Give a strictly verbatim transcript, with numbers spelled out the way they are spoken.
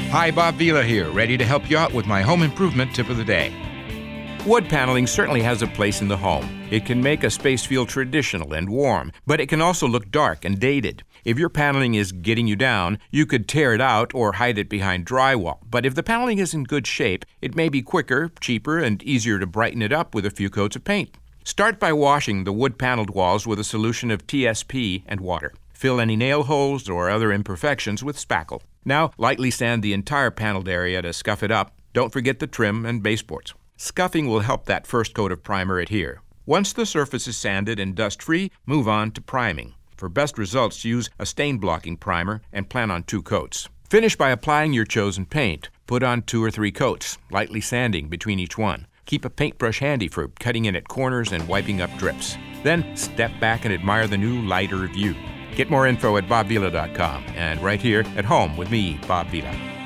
Hi, Bob Vila here, ready to help you out with my home improvement tip of the day. Wood paneling certainly has a place in the home. It can make a space feel traditional and warm, but it can also look dark and dated. If your paneling is getting you down, you could tear it out or hide it behind drywall. But if the paneling is in good shape, it may be quicker, cheaper, and easier to brighten it up with a few coats of paint. Start by washing the wood-paneled walls with a solution of T S P and water. Fill any nail holes or other imperfections with spackle. Now, lightly sand the entire paneled area to scuff it up. Don't forget the trim and baseboards. Scuffing will help that first coat of primer adhere. Once the surface is sanded and dust-free, move on to priming. For best results, use a stain-blocking primer and plan on two coats. Finish by applying your chosen paint. Put on two or three coats, lightly sanding between each one. Keep a paintbrush handy for cutting in at corners and wiping up drips. Then step back and admire the new, lighter view. Get more info at bob vila dot com and right here at home with me, Bob Vila.